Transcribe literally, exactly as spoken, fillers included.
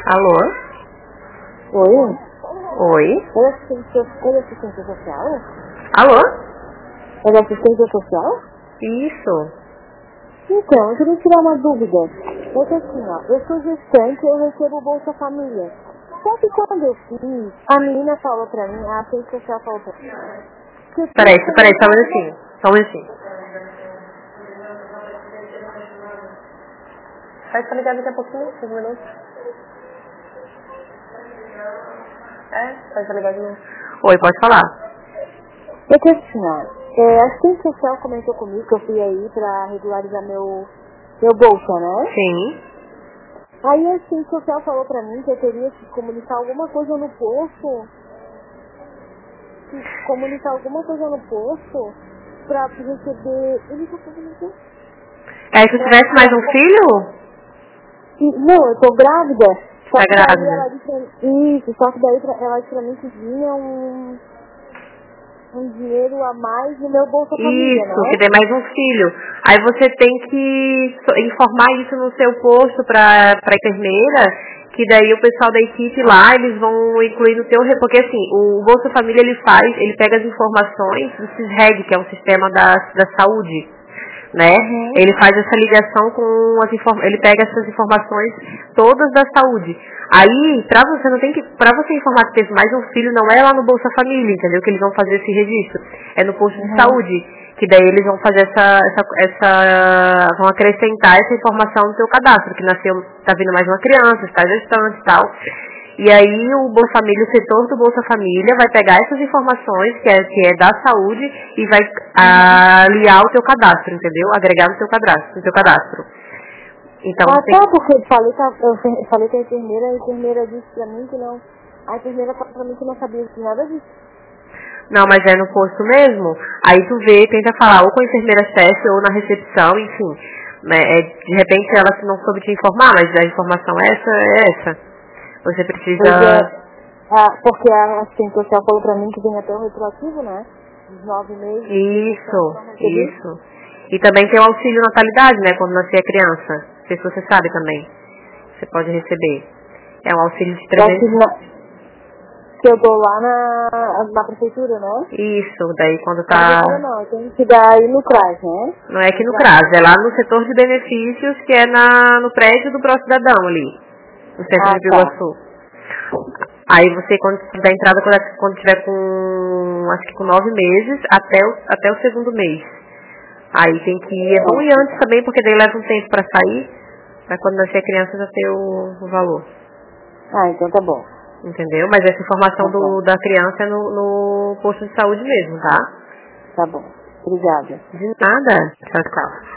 Alô? Oi? Oi? Oi, assistente, oi, assistente social? Alô? É assistente social? Isso. Então, eu queria tirar uma dúvida. É que assim, ó, eu sou gestante e eu recebo Bolsa Família. Só que quando eu fiz, a menina falou pra mim, a assistente social falou pra mim, que eu tinha Peraí, que peraí, só um comunicar alguma... minutinho. Só um minutinho. Vai ficar ligado daqui a pouquinho, cinco minutos. É, vai ficar ligado de novo. Oi, pode falar. É que assim, ó, é, a assistente social comentou comigo que eu fui aí pra regularizar meu, meu Bolsa, né? Sim. Aí a assistente social falou pra mim que eu teria que comunicar alguma coisa no posto, que comunicar alguma coisa no posto pra receber... Ele tá fazendo o quê? É, se eu Pra, tivesse mais pra, um filho, e, não, eu tô grávida. Só tá que daí ela grávida. disse pra mim... Isso, só que daí pra, ela disse pra mim que vinha um, um dinheiro a mais no meu Bolsa Família, Isso, que né? tem mais um filho. Aí você tem que so- informar isso no seu posto pra, pra enfermeira, que daí o pessoal da equipe lá, eles vão incluir no teu... re- Porque assim, o Bolsa Família ele faz, ele pega as informações do SISREG, que é um sistema da, da saúde, né? Uhum. Ele faz essa ligação com as informações, ele pega essas informações todas da saúde. Aí, pra você não tem que, para você informar que teve mais um filho, não é lá no Bolsa Família, entendeu? Que eles vão fazer esse registro. É no posto de Uhum. saúde, que daí eles vão fazer essa, essa, essa vão acrescentar essa informação no seu cadastro, que nasceu, tá vindo mais uma criança, está gestante e tal. E aí o Bolsa Família, o setor do Bolsa Família vai pegar essas informações, que é, que é da saúde, e vai Uhum. ah, aliar o teu cadastro, entendeu? Agregar no teu cadastro, no teu cadastro. Então Ah, tem. tá, porque eu falei, com a- eu fe- falei com a enfermeira, a enfermeira disse pra mim que não... A enfermeira falou pra mim que não sabia de nada disso. Não, mas é no posto mesmo. Aí tu vê, tenta falar ou com a enfermeira-chefe ou na recepção, enfim. Né? É, de repente ela não soube te informar, mas a informação é essa, é essa. Você Pois precisa. é, ah, porque a assistente social falou pra mim que vem até o retroativo, né? Os nove meses de gestante que Isso, eu não recebi. isso. E também tem o auxílio natalidade, né? Quando nascer a criança. Não sei se você sabe também. Você pode receber. É um auxílio de Só que, trezentos. na, que eu dou lá na, na prefeitura, né? Isso, daí quando Na tá. prefeitura não, eu tenho que dar aí no CRAS, né? Não é aqui No no CRAS. CRAS, é lá no setor de benefícios, que é na, no prédio do Pró-Cidadão ali, no centro Ah, de tá. Biguaçu. Aí você, quando tiver entrada, quando, quando tiver com, acho que com nove meses, até o, até o segundo mês. Aí tem que ir, é bom Ah, ir antes também, porque daí leva um tempo pra sair, pra quando nascer a criança já ter o, o valor, ah, então tá bom. entendeu? Mas essa informação Tá bom. do, da criança é no, no posto de saúde mesmo, tá? Tá bom. Obrigada. De nada. Tchau, tchau.